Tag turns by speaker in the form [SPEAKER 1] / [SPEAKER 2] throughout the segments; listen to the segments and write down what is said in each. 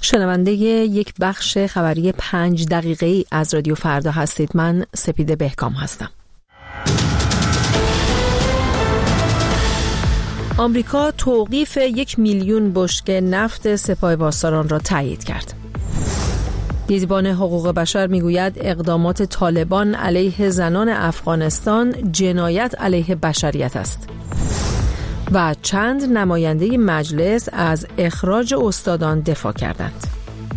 [SPEAKER 1] شنونده یک بخش خبری 5 دقیقه‌ای از رادیو فردا هستید. من سپیده بهکام هستم. آمریکا توقیف 1 میلیون بشکه نفت سپاه پاسداران را تایید کرد. دیدبان حقوق بشر میگوید اقدامات طالبان علیه زنان افغانستان جنایت علیه بشریت است. و چند نماینده مجلس از اخراج استادان دفاع کردند.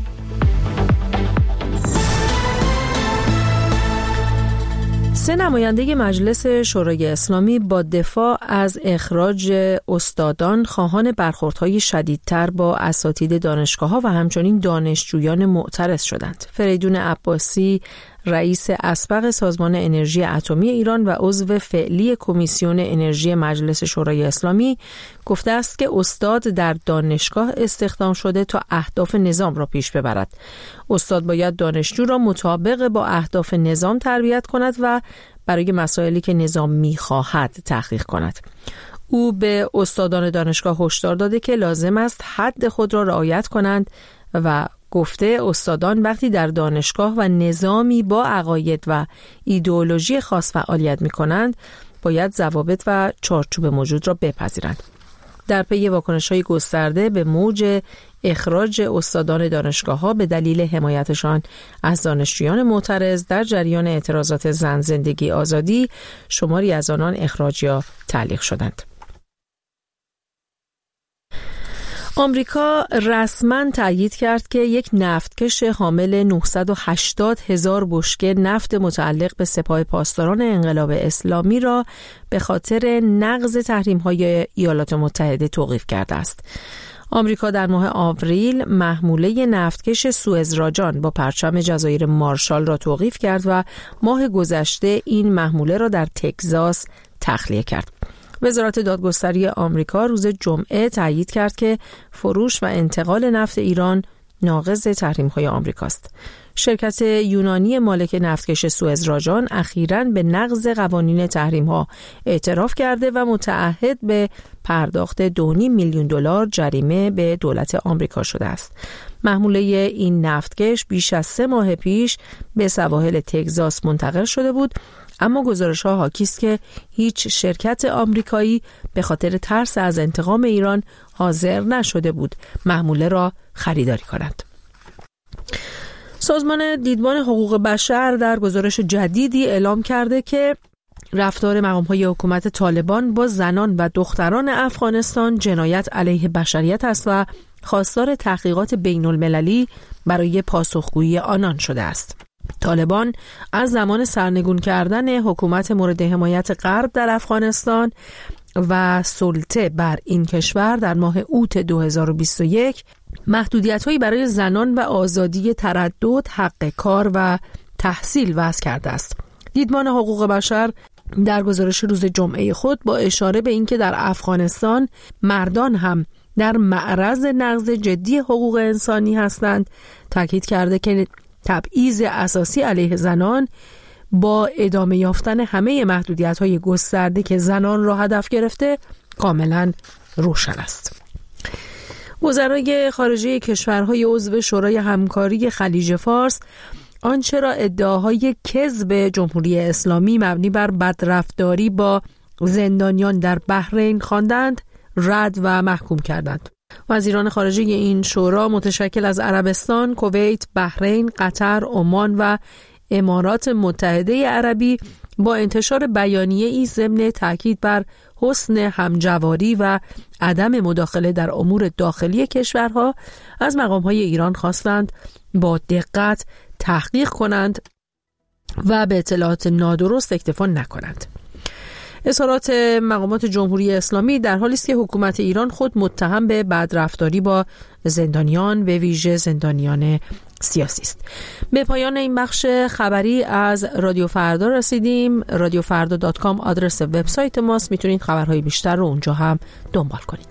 [SPEAKER 1] سه نماینده مجلس شورای اسلامی با دفاع از اخراج استادان خواهان برخوردهای شدیدتر با اساتید دانشگاه‌ها و همچنین دانشجویان معترض شدند. فریدون عباسی، رئیس اسبق سازمان انرژی اتمی ایران و عضو فعلی کمیسیون انرژی مجلس شورای اسلامی گفته است که استاد در دانشگاه استخدام شده تا اهداف نظام را پیش ببرد. استاد باید دانشجو را مطابق با اهداف نظام تربیت کند و برای مسائلی که نظام می‌خواهد تحقیق کند. او به استادان دانشگاه هشدار داده که لازم است حد خود را رعایت کنند و گفته استادان وقتی در دانشگاه و نظامی با عقاید و ایدئولوژی خاص فعالیت می کنند باید ضوابط و چارچوب موجود را بپذیرند. در پی واکنش‌های گسترده به موج اخراج استادان دانشگاه‌ها به دلیل حمایتشان از دانشجویان معترض در جریان اعتراضات زن زندگی آزادی، شماری از آنان اخراج یا تعلیق شدند. آمریکا رسما تایید کرد که یک نفتکش حامل 980,000 بشکه نفت متعلق به سپاه پاسداران انقلاب اسلامی را به خاطر نقض تحریم‌های ایالات متحده توقیف کرده است. آمریکا در ماه آوریل محموله نفتکش سوئز راجان با پرچم جزایر مارشال را توقیف کرد و ماه گذشته این محموله را در تگزاس تخلیه کرد. وزارت دادگستری آمریکا روز جمعه تایید کرد که فروش و انتقال نفت ایران ناقض تحریم‌های آمریکاست. شرکت یونانی مالک نفتکش سوئز راجان اخیراً به نقض قوانین تحریم‌ها اعتراف کرده و متعهد به پرداخت 2.5 میلیون دلار جریمه به دولت آمریکا شده است. محموله این نفتکش بیش از 3 ماه پیش به سواحل تگزاس منتقل شده بود، اما گزارش‌ها حاکی است که هیچ شرکت آمریکایی به خاطر ترس از انتقام ایران حاضر نشده بود محموله را خریداری کند. سازمان دیدبان حقوق بشر در گزارش جدیدی اعلام کرده که رفتار مقام‌های حکومت طالبان با زنان و دختران افغانستان جنایت علیه بشریت است و خواستار تحقیقات بین‌المللی برای پاسخگویی آنان شده است. طالبان از زمان سرنگون کردن حکومت مورد حمایت غرب در افغانستان و سلطه بر این کشور در ماه اوت 2021 محدودیت‌هایی برای زنان و آزادی تردد، حق کار و تحصیل وضع کرده است. دیدبان حقوق بشر در گزارش روز جمعه خود با اشاره به اینکه در افغانستان مردان هم در معرض نقض جدی حقوق انسانی هستند، تاکید کرده که تبعیض اساسی علیه زنان با ادامه یافتن همه محدودیت‌های گسترده که زنان را هدف گرفته کاملا روشن است. وزرای خارجه کشورهای عضو شورای همکاری خلیج فارس آنچه را ادعاهای کذب جمهوری اسلامی مبنی بر بدرفتاری با زندانیان در بحرین خواندند رد و محکوم کردند. وزیران خارجه این شورا متشکل از عربستان، کویت، بحرین، قطر، عمان و امارات متحده عربی با انتشار بیانیه‌ای ضمن تاکید بر حسن همجواری و عدم مداخله در امور داخلی کشورها از مقام‌های ایران خواستند با دقت تحقیق کنند و به اطلاعات نادرست اکتفا نکنند. اظهارات مقامات جمهوری اسلامی در حالی است که حکومت ایران خود متهم به بدرفتاری با زندانیان به ویژه زندانیان سیاسی است. به پایان این بخش خبری از رادیو فردا رسیدیم. radiofrda.com آدرس وبسایت ماست. میتونید خبرهای بیشتر رو اونجا هم دنبال کنید.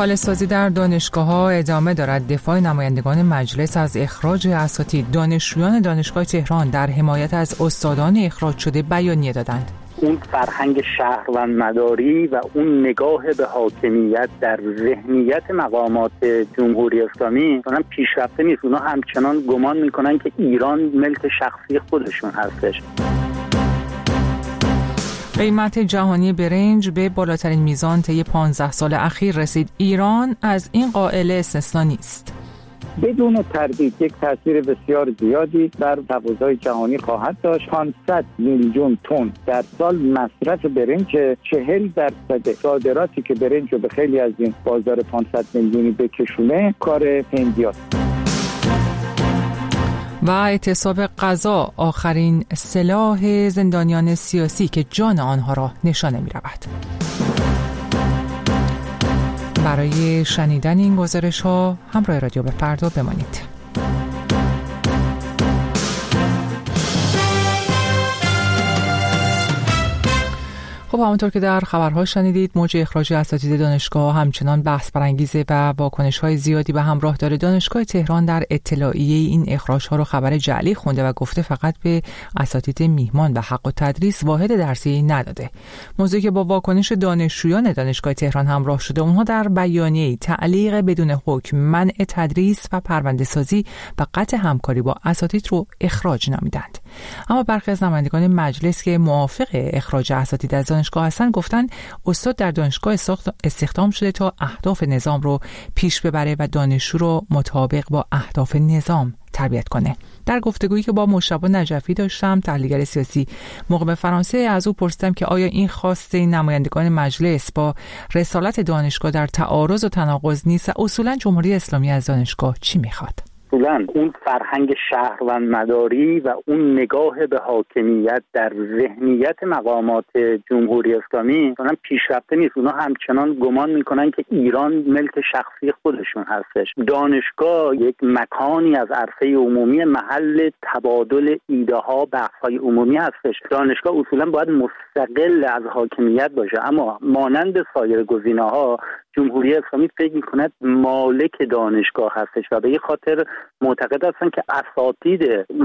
[SPEAKER 2] خالص‌سازی در دانشگاه‌ها ادامه دارد. دفاع نمایندگان مجلس از اخراج اساتید. دانشجویان دانشگاه تهران در حمایت از استادان اخراج شده بیانیه دادند.
[SPEAKER 3] اون فرهنگ شهروندمداری و اون نگاه به حاکمیت در ذهنیت مقامات جمهوری اسلامی اونم پیشرفته نیست. اونا همچنان گمان میکنن که ایران ملک شخصی خودشون هستش.
[SPEAKER 2] قیمت جهانی برنج به بالاترین میزان طی 15 سال اخیر رسید. ایران از این قاعده استثنا نیست.
[SPEAKER 4] بدون تردید یک تاثیر بسیار زیادی بر تقاضای جهانی خواهد داشت. 500 میلیون تن در سال مصرف برنج، 40% صادراتی که برنج رو به خیلی از این بازار 500 میلیونی بکشونه کار هندیاست.
[SPEAKER 2] و اعتصاب غذا آخرین سلاح زندانیان سیاسی که جان آنها را نشانه می رود. برای شنیدن این گزارش ها همراه رادیو به فردا بمانید. خب همونطور که در خبرها شنیدید، موج اخراج اساتید دانشگاه همچنان بحث برانگیزه و واکنش‌های زیادی به همراه داره. دانشگاه تهران در اطلاعیه این اخراج‌ها رو خبر جعلی خونده و گفته فقط به اساتید میهمان و حق التدریس واحد درسی نداده. موضوعی که با واکنش دانشجویان دانشگاه تهران همراه شده، اونها در بیانیه‌ای تعلیق بدون حکم، منع تدریس و پرونده‌سازی و قطع همکاری با اساتید رو اخراج نامیدند. اما برخی از نمایندگان مجلس که موافق اخراج اساتید از دانشگاه هستن گفتن استاد در دانشگاه استخدام شده تا اهداف نظام رو پیش ببره و دانشجو رو مطابق با اهداف نظام تربیت کنه. در گفتگویی که با مجتبی نجفی داشتم، تحلیلگر سیاسی مقیم فرانسه، از او پرسیدم که آیا این خواست نمایندگان مجلس با رسالت دانشگاه در تعارض و تناقض نیست و اصولا جمهوری اسلامی از دانشگاه چی میخواد؟
[SPEAKER 3] اون فرهنگ شهروندمداری و اون نگاه به حاکمیت در ذهنیت مقامات جمهوری اسلامی اونم پیشرفته نیست. اونا همچنان گمان میکنن که ایران ملک شخصی خودشون هستش. دانشگاه یک مکانی از عرصه عمومی، محل تبادل ایده ها، بحث های عمومی هستش. دانشگاه اصولا باید مستقل از حاکمیت باشه، اما مانند سایر گزینه‌ها جمهوری اسلامی فکر می‌کند مالک دانشگاه هستش و به این خاطر معتقد هستن که اساتید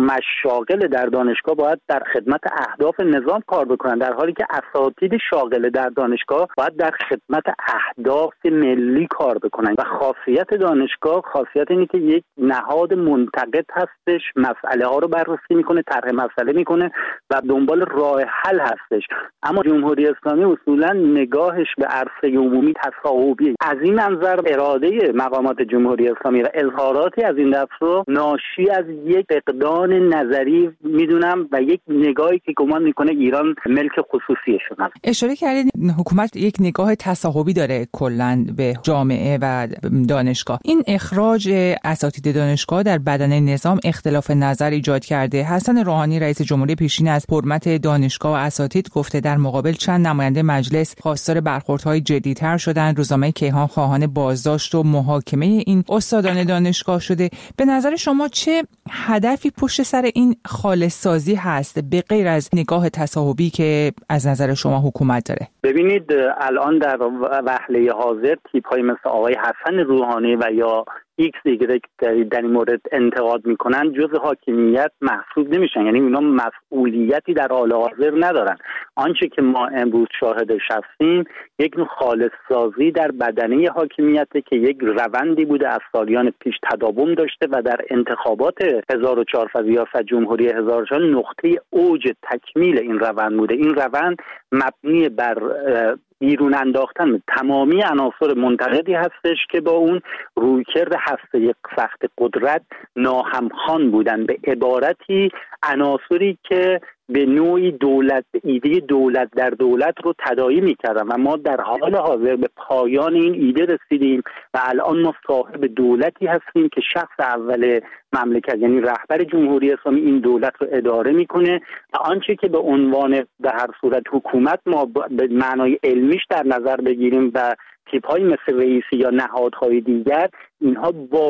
[SPEAKER 3] مشاغل در دانشگاه باید در خدمت اهداف نظام کار بکنن، در حالی که اساتید شاغل در دانشگاه باید در خدمت اهداف ملی کار بکنن. و خاصیت دانشگاه خاصیت اینه که یک نهاد منتقد هستش، مسئله ها رو بررسی میکنه، طرح مسئله میکنه و دنبال راه حل هستش. اما جمهوری اسلامی اصولا نگاهش به عرصه عمومی تصاحبی. از این منظر اراده مقامات جمهوری اسلامی و اظهاراتی از این دست رو ناشی از یک فقدان نظری میدونم و یک نگاهی که گمان میکنه ایران ملک خصوصیشون هست.
[SPEAKER 2] اشاره کردید حکومت یک نگاه تصاحبی داره کلاً به جامعه و دانشگاه. این اخراج اساتید دانشگاه در بدنه نظام اختلاف نظر ایجاد کرده. حسن روحانی رئیس جمهوری پیشین از حرمت دانشگاه و اساتید گفته. در مقابل چند نماینده مجلس خواستار برخوردهای جدی‌تر شدند. روزنامه کیهان خواهان بازداشت و محاکمه این استادان دانشگاه شده. به نظر شما چه هدفی پشت سر این خالص‌سازی هست به غیر از نگاه تصاحبی که از نظر شما حکومت داره؟
[SPEAKER 3] ببینید الان در وهله حاضر تیپ‌های مثل آقای حسن روحانی و یا ایکس دیگه در این مورد انتقاد میکنن جزء حاکمیت محسوب نمیشن، یعنی اونا مسئولیتی در حال حاضر ندارن. آنچه که ما امروز شاهدش هستیم یک نوع خالص سازی در بدنه حاکمیته که یک روندی بوده از سالیان پیش تداوم داشته و در انتخابات 1400 ریاست جمهوری 1400 نقطه اوج تکمیل این روند بوده. این روند مبنی بر بیرون انداختن تمامی عناصر منتقدی هستش که با اون رویکرد هسته سخت قدرت ناهمخوان بودن، به عبارتی عناصری که به نوعی دولت، ایده دولت در دولت رو تداعی می‌کردن و ما در حال حاضر به پایان این ایده رسیدیم و الان ما صاحب دولتی هستیم که شخص اول مملکت یعنی رهبر جمهوری اسلامی این دولت رو اداره میکنه و آنچه که به عنوان به هر صورت حکومت ما به معنای علمیش در نظر بگیریم و تیپ‌های مثل رئیسی یا نهادهای دیگر، اینها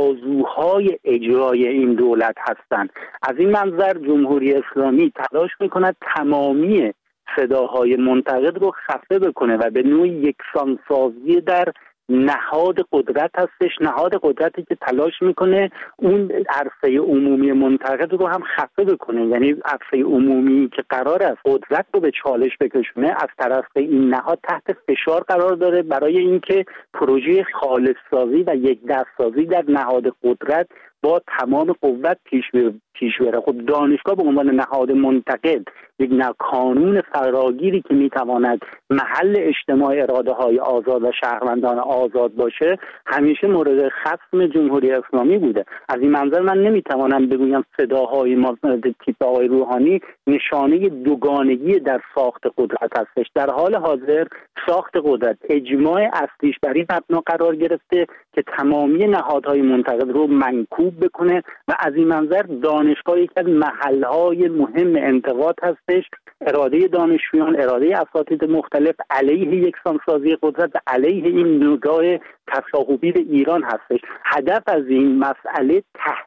[SPEAKER 3] بازوهای اجرای این دولت هستند. از این منظر جمهوری اسلامی تلاش میکند تمامی صداهای منتقد رو خفه بکنه و به نوعی یکسانسازی در نهاد قدرت هستش، نهاد قدرتی که تلاش میکنه اون عرصه عمومی منتقد رو هم خفه بکنه. یعنی عرصه عمومی که قرار است قدرت رو به چالش بکشونه از طرف این نهاد تحت فشار قرار داره برای اینکه پروژه خالص سازی و یک دست سازی در نهاد قدرت با تمام قوت پیش بره. خب دانشگاه به عنوان نهاد منتقد، یک کانون فراگیری که میتواند محل اجتماع اراده های آزاد و شهروندان آزاد باشه، همیشه مورد خصم جمهوری اسلامی بوده. از این منظر من نمیتوانم بگویم صداهای ما تیپ آقای روحانی نشانه دوگانگی در ساخت قدرت هستش. در حال حاضر ساخت قدرت اجماع اصلیش بر این مبنا قرار گرفته که تمامی نهادهای منتقد رو منکوب بکنه و از این منظر دانشگاه یک از محلهای مهم انتقاد هستش. اراده دانشجویان، اراده اساتید مختلف علیه یکسانسازی قدرت و علیه این نگاه تصاحبی به ایران هستش. هدف از این مسئله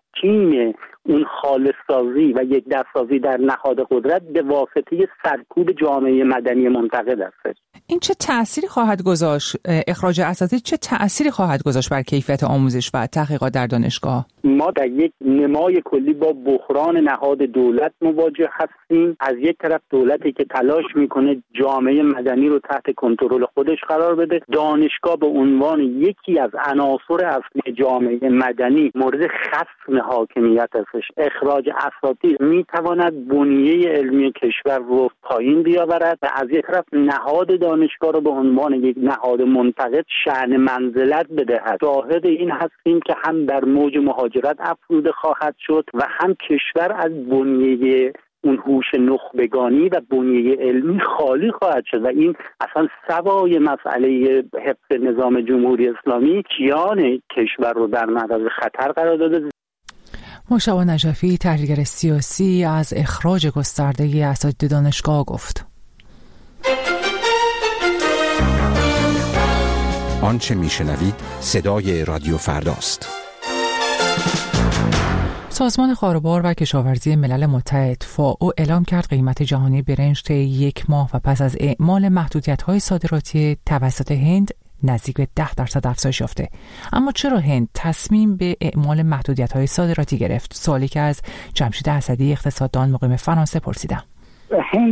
[SPEAKER 3] تحکیم اون خالص سازی و یک دست سازی در نهاد قدرت به واسطه سرکوب جامعه مدنی منتقد است.
[SPEAKER 2] این چه تأثیری خواهد گذاشت؟ اخراج اساتید چه تأثیری خواهد گذاشت بر کیفیت آموزش و تحقیقات در دانشگاه؟
[SPEAKER 3] ما در یک نمای کلی با بحران نهاد دولت مواجه هستیم. از یک طرف دولتی که تلاش میکنه جامعه مدنی رو تحت کنترل خودش قرار بده، دانشگاه به عنوان یکی از عناصر اصلی جامعه مدنی مورد خصم حاکمیت هستش. اخراج اساتید میتواند بنیه علمی کشور رو پایین بیاورد و از یک طرف نهاد دانشگاه رو به عنوان یک نهاد منتقد شأن منزلت بدهد. شاهد این هستیم که هم در موج مهاجرت افزوده خواهد شد و هم کشور از بنیه اون هوش نخبگانی و بنیه علمی خالی خواهد شد و این اصلا سوای مسئله حفظ نظام جمهوری اسلامی کیان کشور رو در معرض خطر قرار داده.
[SPEAKER 2] مشتبه نجفی، تحلیلگر سیاسی، از اخراج گسترده اساتید دانشگاه گفت.
[SPEAKER 5] آنچه میشنوید صدای رادیو فرداست.
[SPEAKER 2] سازمان خاروبار و کشاورزی ملل متحد فائو اعلام کرد قیمت جهانی برنج طی یک ماه و پس از اعمال محدودیت‌های صادراتی توسط هند نزدیک به 10% افزایش یافته. اما چرا هند تصمیم به اعمال محدودیت‌های صادراتی گرفت؟ سوالی که از جمشید اسدی، اقتصاددان مقیم فرانسه، پرسیدم.
[SPEAKER 4] هند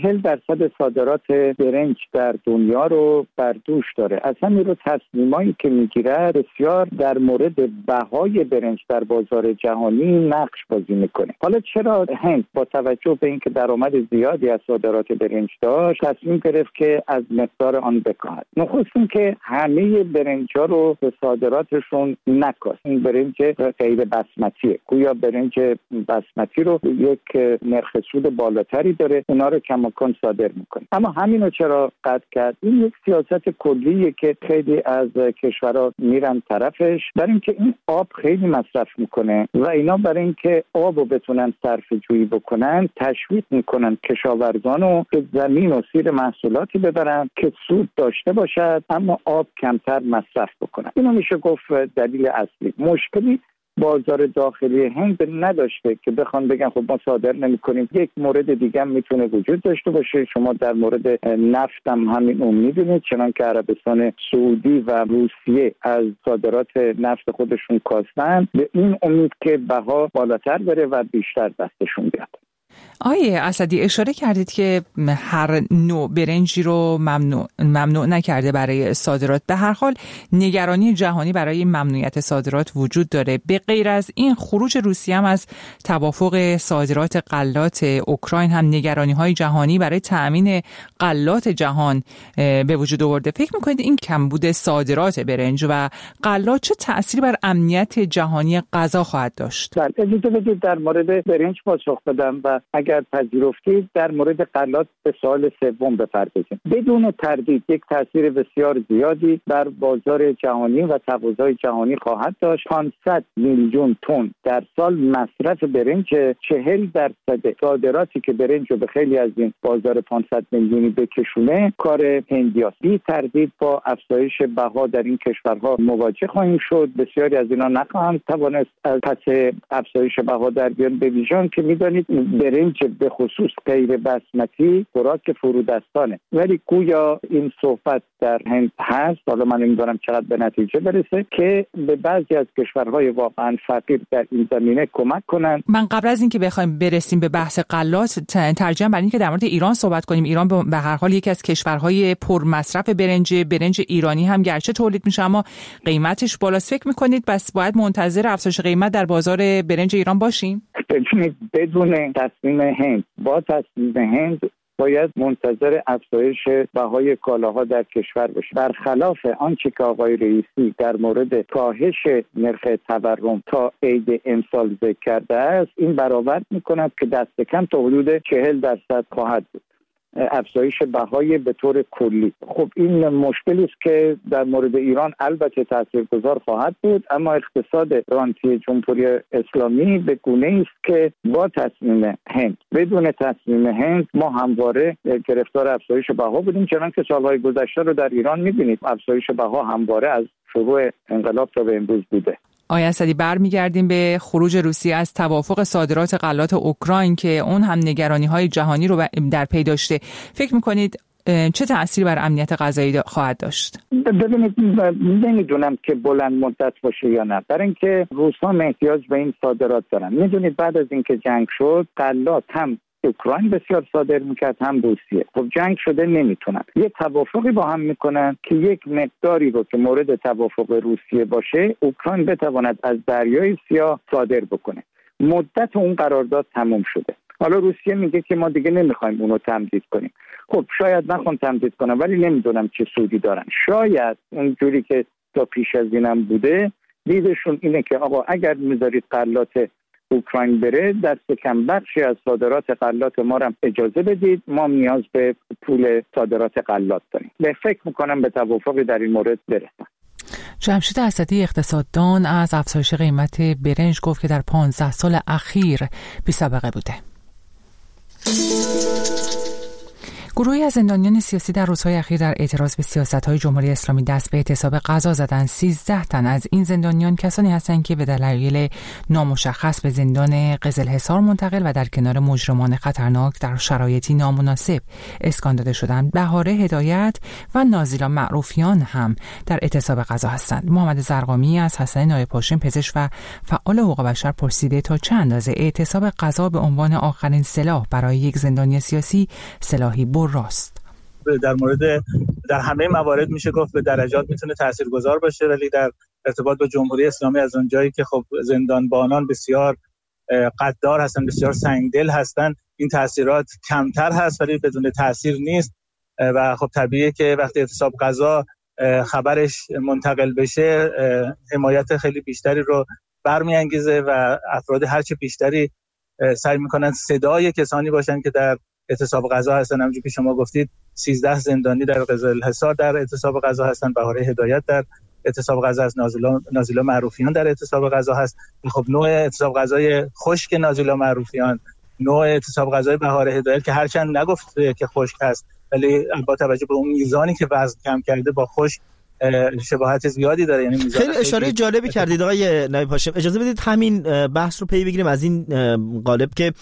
[SPEAKER 4] 40% صادرات برنج در دنیا رو بر دوش داره. اصلا این رو تصمیمایی که میگیره بسیار در مورد بهای برنج در بازار جهانی نقش بازی میکنه. حالا چرا هند با توجه به اینکه درآمد زیادی از صادرات برنج داشت تصمیم گرفت که از مقدار آن بکاهد؟ نخست اینکه همه برنج‌ها رو به صادراتشون نکاست. این برنج غیر بسمتیه. گویا برنج بسمتی رو یک نرخ سود بالاتری داره، اونا رو کماکان صادر میکنه. اما همینو چرا قطع کرد؟ این یک سیاست کلیه که خیلی از کشورها میرن طرفش، برای اینکه این آب خیلی مصرف میکنه و اینا برای اینکه آبو بتونن صرفه جویی بکنن تشویق میکنن کشاورزانو که زمین و زیر محصولاتی ببرن که سود داشته باشد اما آب کمتر مصرف بکنن. اینو میشه گفت دلیل اصلی. مشکلی بازار داخلی هند نداشته که بخوان بگن خب ما صادر نمی‌کنیم. یک مورد دیگه هم میتونه وجود داشته باشه. شما در مورد نفت هم همین می‌دونید، چنانکه عربستان سعودی و روسیه از صادرات نفت خودشون کاستن به این امید که بها بالاتر بره و بیشتر دستشون بیاد.
[SPEAKER 2] آیه اسدی، اشاره کردید که هر نوع برنجی رو ممنوع نکرده برای صادرات. به هر حال نگرانی جهانی برای ممنوعیت صادرات وجود داره. به غیر از این خروج روسیه هم از توافق صادرات غلات اوکراین هم نگرانی‌های جهانی برای تأمین غلات جهان به وجود آورده. فکر می‌کنید این کمبود صادرات برنج و غلات چه تأثیری بر امنیت جهانی غذا خواهد داشت؟
[SPEAKER 4] اجازه بدید در مورد برنج پاسخ بدم و اگر پذیرفتید در مورد غلات به سوال سوم بپردازیم. بدون تردید یک تاثیر بسیار زیادی بر بازار جهانی و تقاضای جهانی خواهد داشت. 500 میلیون تن در سال مصرف برنج، 40% صادراتی که برنج رو به خیلی از این بازار 500 میلیونی بکشونه کار هندیاست. بی تردید با افزایش بها در این کشورها مواجه خواهیم شد. بسیاری از اینا نخواهند توانست از پس افزایش بها در بیان، به ویژه که می‌دانید برنج به خصوص غیر بسمتی خوراک فرودستانه، ولی گویا این صحبت در هند هست. حالا من نمیدونم چقدر به نتیجه برسه که به بعضی از کشورهای واقعا فقیر در این زمینه کمک کنن.
[SPEAKER 2] من قبل از اینکه بخوایم برسیم به بحث غلات ترجمه برای اینکه در مورد ایران صحبت کنیم، ایران به هر حال یکی از کشورهای پر مصرف برنج ایرانی هم گرچه تولید میشه اما قیمتش بالاست. فکر میکنید بس باید منتظر افزایش قیمت در بازار برنج ایران باشیم؟
[SPEAKER 4] بدون تصمیم هند، با تصمیم هند باید منتظر افزایش بهای کالاها در کشور باشیم. برخلاف آنچه که آقای رئیسی در مورد کاهش نرخ تورم تا عید امسال ذکر کرده است، این برآورد می‌کند که دست کم تا حدود 40% خواهد بود افزایش بهای به طور کلی. خب این مشکلی است که در مورد ایران البته تاثیرگذار خواهد بود، اما اقتصاد رانتی جمهوری اسلامی به گونه‌ای است که با تصمیم هند، بدون تصمیم هند ما همواره گرفتار افزایش بها بودیم، چنانکه سالهای گذشته رو در ایران می‌بینید افزایش بها همواره از شروع انقلاب تا به امروز بوده.
[SPEAKER 2] آقای اسدی، برمیگردیم به خروج روسیه از توافق صادرات غلات اوکراین که اون هم نگرانی‌های جهانی رو در پی داشته. فکر می‌کنید چه تأثیری بر امنیت غذایی خواهد داشت؟
[SPEAKER 4] ببینید، نمیدونم که بلند مدت باشه یا نه، برای اینکه روس‌ها احتیاج به این صادرات دارن. میدونید بعد از اینکه جنگ شد غلات هم اوکراین بسیار صادر میکرد هم روسیه. خب جنگ شده نمیتونن یه توافقی با هم میکنن که یک مقداری رو که مورد توافق روسیه باشه اوکراین بتواند از دریای سیاه صادر بکنه. مدت اون قرارداد تموم شده. حالا روسیه میگه که ما دیگه نمیخوایم اونو تمدید کنیم. خب شاید نخوان تمدید کنن، ولی نمیدونم چه سودی دارن. شاید اونجوری که تا پیش از اینم بوده دیدشون اینه که آقا اگر میذارید غلات اوکراین بره، دست کم بخشی از صادرات غلات ما رو اجازه بدید، ما نیاز به پول صادرات غلات داریم. به فکر میکنم به توافقی در این مورد برسن.
[SPEAKER 2] جمشید اسدی، اقتصاددان، از افزایش قیمت برنج گفت که در 15 سال اخیر بی‌سابقه بوده. گروهی از زندانیان سیاسی در روزهای اخیر در اعتراض به سیاست‌های جمهوری اسلامی دست به اعتصاب غذا زدند. 13 تن از این زندانیان کسانی هستند که به دلایل نامشخص به زندان قزلحصار منتقل و در کنار مجرمان خطرناک در شرایطی نامناسب اسکان داده شدند. بهاره هدایت و نازیلا معروفیان هم در اعتصاب غذا هستند. محمد زرقامی از حسن نایب هاشم، پزشک و فعال حقوق بشر، پرسیده تا چه اندازه اعتصاب غذا به عنوان آخرین سلاح برای یک زندانی سیاسی سلاحی راست.
[SPEAKER 6] در همه موارد میشه گفت به درجات میتونه تاثیرگذار باشه، ولی در ارتباط با جمهوری اسلامی از اونجایی که خب زندانبانان بسیار قدار هستن، بسیار سنگدل هستن، این تاثیرات کمتر هست ولی بدون تاثیر نیست و خب طبیعیه که وقتی اعتصاب غذا خبرش منتقل بشه حمایت خیلی بیشتری رو برمیانگیزه و افراد هرچه بیشتری سعی میکنن صدای کسانی باشن که در اعتصاب غذا هستن. همونجوری که شما گفتید 13 زندانی در قزلحصار در اعتصاب غذا هستن، بهاره هدایت در اعتصاب غذا است، نازیلا معروفیان در اعتصاب غذا هست. خب نوع اعتصاب غذای خشک نازیلا معروفیان، نوع اعتصاب غذای بهاره هدایت که هرچند نگفته که خشک هست ولی با توجه به اون میزانی که وزن کم کرده با خشک شباهت زیادی داره. یعنی
[SPEAKER 7] خیلی اشاره جالبی کردید آقای نایب هاشم. اجازه بدید همین بحث رو پی بگیریم از این قالب که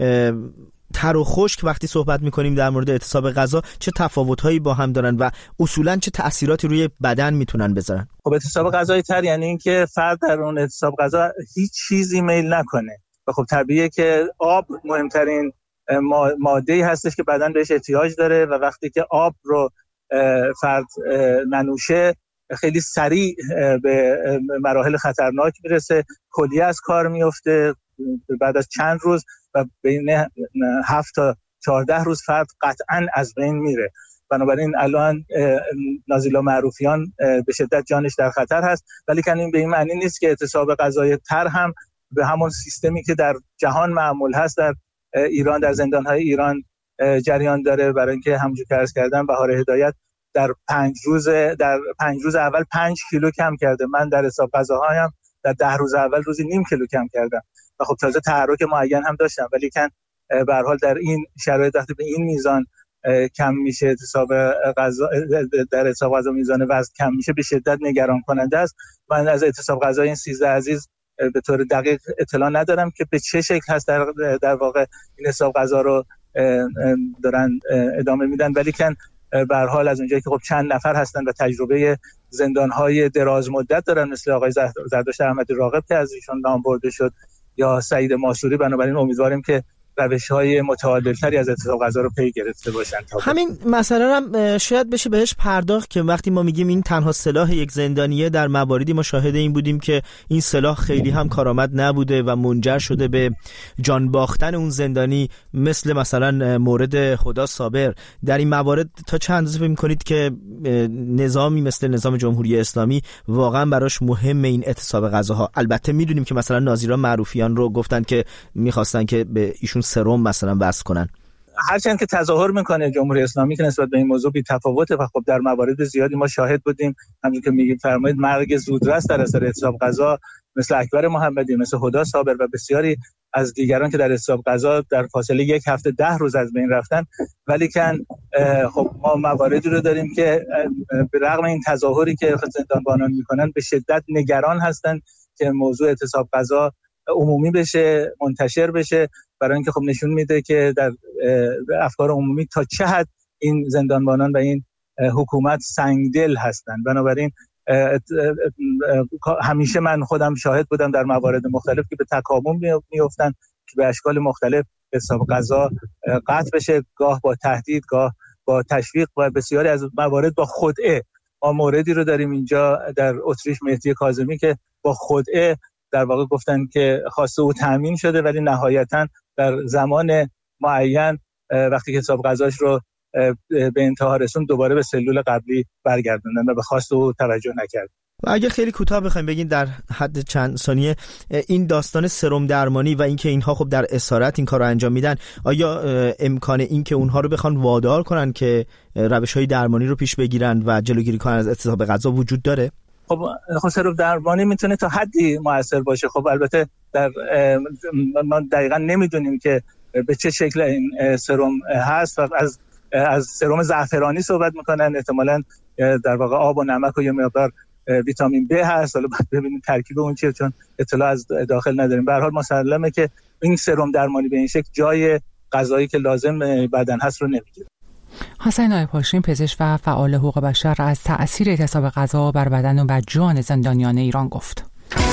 [SPEAKER 7] تر و خشک وقتی صحبت میکنیم در مورد اعتصاب غذا چه تفاوت‌هایی با هم دارن و اصولاً چه تأثیراتی روی بدن میتونن بذارن.
[SPEAKER 6] خب اعتصاب غذای تر یعنی اینکه فرد در اون اعتصاب غذا هیچ چیزی میل نکنه و خب طبیعیه که آب مهمترین ماده‌ای هستش که بدن بهش احتیاج داره و وقتی که آب رو فرد ننوشه خیلی سریع به مراحل خطرناک میرسه، کلیه از کار میفته بعد از چند روز و بین 7 تا 14 روز فرد قطعاً از بین میره. بنابراین الان نازیلا معروفیان به شدت جانش در خطر هست، ولی که این به این معنی نیست که اعتصاب غذای تر هم به همون سیستمی که در جهان معمول هست در ایران در زندان‌های ایران جریان داره. برای اینکه همونجوری که عرض کردم بهاره هدایت در 5 روز اول 5 کیلو کم کرده. من در اعتصاب غذاهایم در 10 روز اول روزی نیم کیلو کم کردم و خب تازه تحرک معین هم داشتم، ولی که به هر حال در این شرایط وقتی به این میزان کم میشه اعتصاب غذا، در اعتصاب غذا میزان وزن کم میشه، به شدت نگران کننده است. من از اعتصاب غذای این 13 عزیز به طور دقیق اطلاع ندارم که به چه شکل هست در واقع این حساب غذا رو دارن ادامه میدن، ولی که به هر حال از اونجایی که خب چند نفر هستن و تجربه زندان‌های دراز مدت دارن مثل آقای زردشت احمدی راغب که از ایشون نام برده شد یا سعید ماسوری، بنابراین امیدواریم که روش‌های متعادل‌تری از اعتصاب غذا رو پی گرفته باشن.
[SPEAKER 7] همین مسئله هم شاید بشه بهش پرداخت که وقتی ما میگیم این تنها سلاح یک زندانیه، در مواردی ما شاهد این بودیم که این سلاح خیلی هم کارآمد نبوده و منجر شده به جان باختن اون زندانی، مثلا مورد هدی صابر. در این موارد تا چند اندازه فکر می‌کنید که نظامی مثل نظام جمهوری اسلامی واقعا براش مهمه این اعتصاب غذاها؟ البته میدونیم که مثلا ناظران معروفیان رو گفتن که می‌خواستن که به ایشون سرم مثلا وصل کنن.
[SPEAKER 6] هرچند که تظاهر میکنه جمهوری اسلامی که نسبت به این موضوع بی تفاوته و خب در موارد زیادی ما شاهد بودیم، همونجوری که میگیم فرمایید مرگ زودرس در اثر اعتصاب غذا مثل اکبر محمدی، مثل هدی صابر و بسیاری از دیگران که در اعتصاب غذا در فاصله یک هفته 10 روز از بین رفتن. ولی که خب ما مواردی رو داریم که به رغم این تظاهری که زندانبانان میکنن به شدت نگران هستن که موضوع اعتصاب غذا عمومی بشه، منتشر بشه، برای اینکه خب نشون میده که در افکار عمومی تا چه حد این زندانبانان و این حکومت سنگدل هستند. بنابراین همیشه من خودم شاهد بودم در موارد مختلف که به تکامل میافتن که به اشکال مختلف حساب غذا قطع بشه، گاه با تهدید، گاه با تشویق و بسیاری از موارد با خدعه. ما موردی رو داریم اینجا در اتریش، مهدی کاظمی، که با خدعه در واقع گفتن که خواسته او تامین شده ولی نهایتاً در زمان معین وقتی که حساب غذاش رو به انتها رسوند دوباره به سلول قبلی برگردوندن و به خواست او توجه نکرد.
[SPEAKER 7] و اگه خیلی کوتاه بخوایم بگین در حد چند ثانیه، این داستان سرم درمانی و اینکه اینها خب در اسارت این کار رو انجام میدن، آیا امکان این که اونها رو بخوان وادار کنن که روش‌های درمانی رو پیش بگیرن و جلوگیری کنن از اعتصاب غذا وجود داره؟
[SPEAKER 6] خب سرم درمانی میتونه تا حدی موثر باشه. خب البته ما دقیقاً نمیدونیم که به چه شکل این سرم هست و از سرم زعفرانی صحبت میکنن، احتمالاً در واقع آب و نمک و یه مقدار ویتامین B هست. حالا باید ببینیم ترکیب اون چیه چون اطلاع از داخل نداریم. به هر حال مسلمه که این سرم درمانی به این شکل جای غذایی که لازم بدن هست رو نمیگیره.
[SPEAKER 2] حسین نایب هاشمی، پزشک و فعال حقوق بشر، از تأثیر اعتصاب غذا بر بدن و جان زندانیان ایران گفت.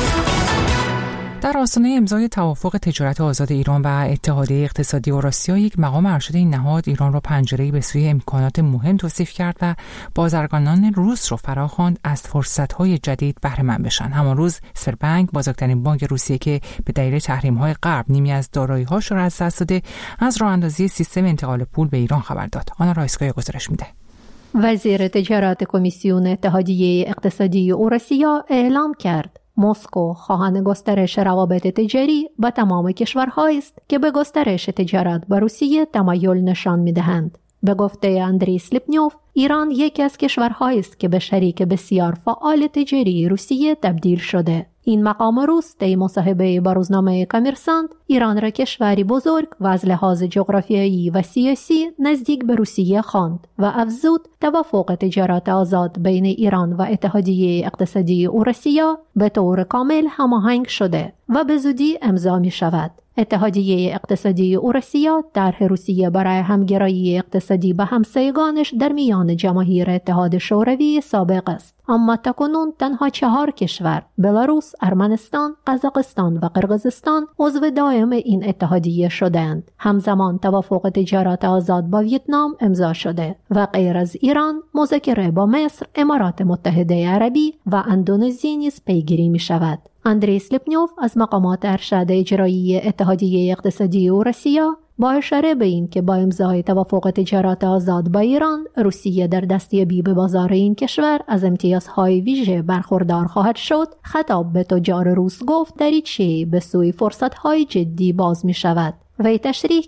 [SPEAKER 2] در آستانه امضای توافق تجارت آزاد ایران و اتحادیه اقتصادی اوراسیا، یک مقام ارشد این نهاد ایران را پنجره‌ای به سوی امکانات مهم توصیف کرد و بازرگانان روس را فراخواند از فرصت‌های جدید بهره مند بشن. همان روز سبربنک، بزرگترین بانک روسیه که به دلیل تحریم‌های غرب نیمی از دارایی‌هاش را از دست داده، از راه اندازی سیستم انتقال پول به ایران خبر داد. آنا رایسکویا گزارش میده.
[SPEAKER 8] وزیر تجارت کمیسیون اتحادیه اقتصادی اوراسیا اعلام کرد مسکو خواهان گسترش روابط تجاری با تمام کشورهایی است که به گسترش تجارت با روسیه تمایل نشان می‌دهند. به گفته اندری سلیپنیوف، ایران یکی از کشورهایی است که به شریک بسیار فعال تجاری روسیه تبدیل شده. این مقام روس طی مصاحبه با روزنامه کامرسانت ایران را کشوری بزرگ و از لحاظ جغرافیایی و سیاسی نزدیک به روسیه خواند و افزود توافق تجارت آزاد بین ایران و اتحادیه اقتصادی اوراسیا به طور کامل هماهنگ شده و به زودی امضا می شود. اتحادیه اقتصادی اوراسیا طرح روسیه برای همگرایی اقتصادی با همسایگانش در میان جماهیر اتحاد شوروی سابق است، اما تاکنون تنها 4 کشور، بلاروس، ارمنستان، قزاقستان و قرقیزستان عضو دائم این اتحادیه شدند. همزمان توافق تجارت آزاد با ویتنام امضا شده و غیر از ایران مذاکره با مصر، امارات متحده عربی و اندونزی نیز پیگیری می شود. اندری سلیپنیوف از مقامات ارشد اجرایی اتحادیه اقتصادی اوراسیا با اشاره به این که با امضای توافق تجارت آزاد با ایران، روسیه در دستیابی به بازار این کشور از امتیازهای ویژه برخوردار خواهد شد، خطاب به تجار روس گفت دریچه به سوی فرصتهای جدی باز می شود. وی تشریح کرد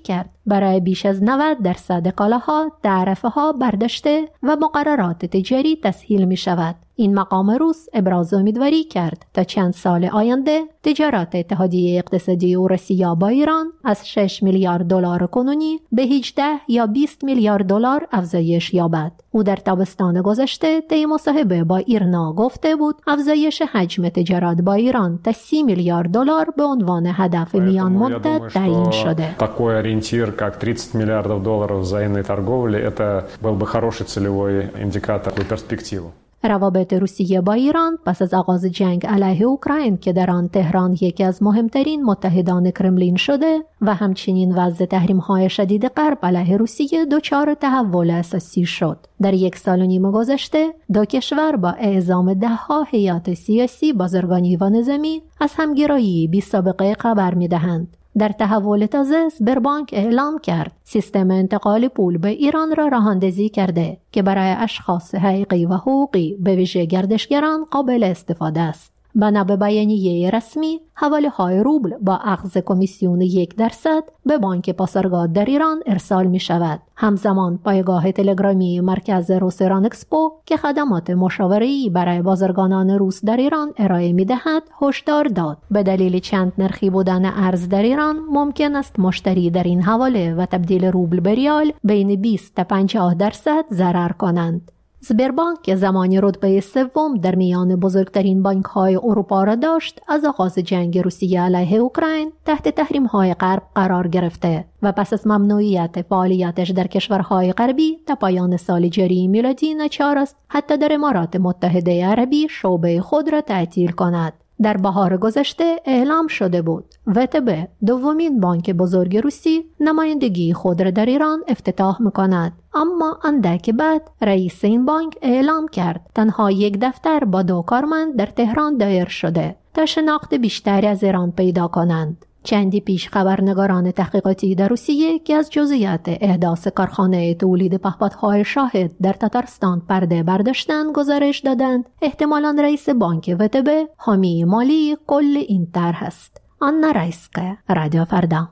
[SPEAKER 8] برای بیش از 90% کالاها، تعرفه‌ها برداشته و مقررات تجاری تسهیل می شود. این مقام روس ابراز امیدواری کرد تا چند سال آینده تجارت اتحادیه اقتصادی اوراسیا با ایران از 6 میلیارد دلار کنونی به 18 یا 20 میلیارد دلار افزایش یابد. او در تابستان گذشته طی مصاحبه با ایرنا گفته بود افزایش حجم تجارت با ایران تا 30 میلیارد دلار به عنوان هدف میان مدت تعیین شده.
[SPEAKER 9] Такой ориентир, как 30 миллиардов долларов взаимной торговли, это был бы хороший целевой индикатор в перспективу.
[SPEAKER 8] روابط روسیه با ایران پس از آغاز جنگ علیه اوکراین که در آن تهران یکی از مهمترین متحدان کرملین شده و همچنین وضع تحریم‌های شدید غرب علیه روسیه دچار تحول اساسی شد. در 1 سال و نیم گذشته دو کشور با اعزام 10 هیئات سیاسی، بازرگانی و نظامی از همگرایی بی سابقه خبر می‌دهند. در تحول تازه سبربانک اعلام کرد سیستم انتقال پول به ایران را راه‌اندازی کرده که برای اشخاص حقیقی و حقوقی به ویژه گردشگران قابل استفاده است. بنا به بیانیه رسمی، حواله‌های روبل با اخذ کمیسیون 1% به بانک پاسارگاد در ایران ارسال می شود. همزمان پایگاه تلگرامی مرکز روس ایران اکسپو که خدمات مشاوره‌ای برای بازرگانان روس در ایران ارائه می دهد هشدار داد به دلیل چند نرخی بودن ارز در ایران ممکن است مشتری در این حواله و تبدیل روبل به ریال بین 20 تا 50% ضرر کنند. سبربانک که زمانی رتبه 3 در میان بزرگترین بانک‌های اروپا را داشت، از آغاز جنگ روسیه علیه اوکراین تحت تحریم‌های غرب قرار گرفته و پس از ممنوعیت فعالیتش در کشورهای غربی تا پایان سال جاری میلادی ناچار است حتی در امارات متحده عربی شعبه خود را تعطیل کند. در بهار گذشته اعلام شده بود وتب دومین بانک بزرگ روسی نمایندگی خود را در ایران افتتاح می‌کند، اما اندک بعد رئیس این بانک اعلام کرد تنها 1 دفتر با 2 کارمند در تهران دایر شده تا شناخت بیشتری از ایران پیدا کنند. چندی پیش خبرنگاران تحقیقاتی در روسیه که از جزئیات احداث کارخانه تولید پهپادهای شاهد در تتارستان پرده برداشتند گزارش دادند احتمالاً رئیس بانک وتب حامی مالی کل این طرح است. آنا رایسکه، رادیو فردا.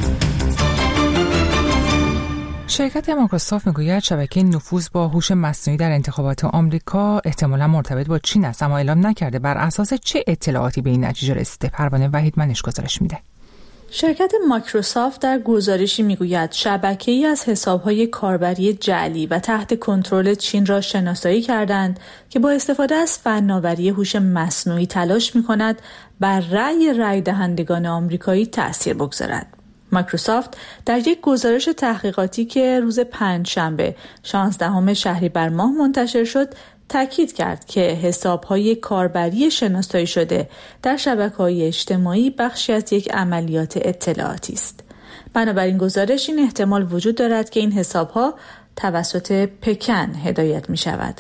[SPEAKER 2] شرکت مایکروسافت میگوید شبکه نفوذ با هوش مصنوعی در انتخابات آمریکا احتمالاً مرتبط با چین است، اما اعلام نکرده بر اساس چه اطلاعاتی به این نتیجه رسیده. پروانه وحیدمنش گزارش میده.
[SPEAKER 10] شرکت مایکروسافت در گزارشی میگوید شبکه‌ای از حساب‌های کاربری جعلی و تحت کنترل چین را شناسایی کردند که با استفاده از فناوری هوش مصنوعی تلاش می‌کند بر رأی دهندگان آمریکایی تأثیر بگذارد. مایکروسافت در یک گزارش تحقیقاتی که روز پنجشنبه 16 شهریور ماه منتشر شد تاکید کرد که حساب‌های کاربری شناسایی شده در شبکه‌های اجتماعی بخشی از یک عملیات اطلاعاتی است. بنابراین گزارش این احتمال وجود دارد که این حساب‌ها توسط پکن هدایت می‌شود.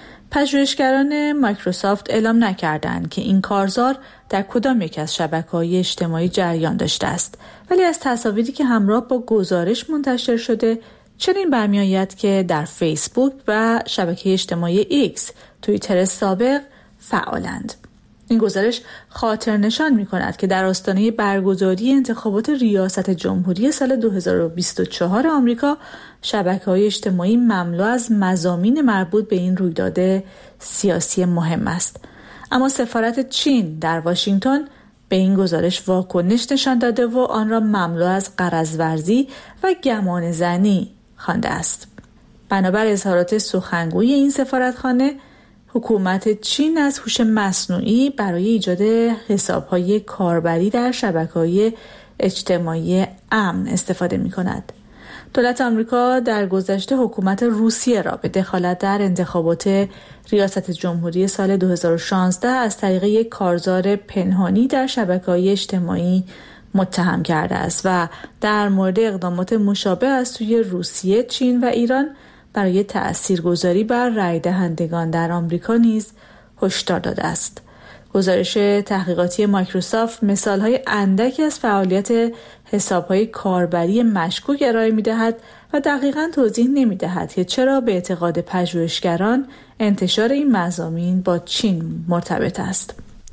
[SPEAKER 10] پژوهشگران مایکروسافت اعلام نکردند که این کارزار در کدام یک از شبکه‌های اجتماعی جریان داشته است، ولی از تصاویری که همراه با گزارش منتشر شده چنین برمی‌آید که در فیسبوک و شبکه اجتماعی ایکس، توییتر سابق فعالند. این گزارش خاطر نشان می‌کند که در آستانه برگزاری انتخابات ریاست جمهوری سال 2024 آمریکا، شبکه‌های اجتماعی مملو از مضامین مربوط به این رویداد سیاسی مهم است. اما سفارت چین در واشنگتن به این گزارش واکنش نشان داده و آن را مملو از غرض‌ورزی و گمانه‌زنی خوانده است. بنابر اظهارات سخنگوی این سفارتخانه، حکومت چین از هوش مصنوعی برای ایجاد حساب‌های کاربری در شبکه‌های اجتماعی امن استفاده می‌کند. دولت آمریکا در گذشته حکومت روسیه را به دخالت در انتخابات ریاست جمهوری سال 2016 از طریق یک کارزار پنهانی در شبکه‌های اجتماعی متهم کرده است و در مورد اقدامات مشابه از سوی روسیه، چین و ایران برای تأثیرگذاری بر رای دهندگان در آمریکا نیز هشدار داده است. گزارش تحقیقاتی مایکروسافت مثال‌های اندکی از فعالیت حساب‌های کاربری مشکوک ارائه می‌دهد و دقیقاً توضیح نمی‌دهد که چرا به اعتقاد پژوهشگران انتشار این مضامین با چین مرتبط است.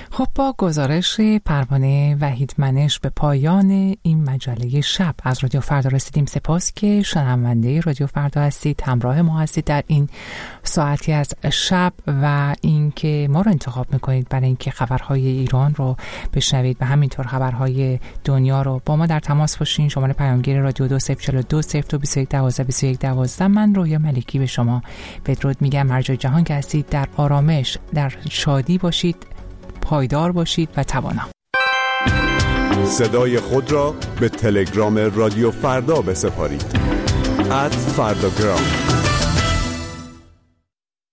[SPEAKER 2] خب با گزارش پروانه وحید منش به پایان این مجله شب از رادیو فردا رسیدیم. سپاس که شنونده رادیو فردا هستید، همراه ما هستید در این ساعتی از شب و اینکه ما رو انتخاب میکنید برای اینکه خبرهای ایران رو بشنوید و همینطور خبرهای دنیا رو. با ما در تماس باشین. شماره پیامگیر رادیو 2042022112 من رویا ملکی به شما بدرود میگم. هر جای جهان که هستید در آرامش، در شادی باشید، پایدار باشید و توانا.
[SPEAKER 11] صدای خود را به تلگرام رادیو فردا بسپارید @فرداگرام.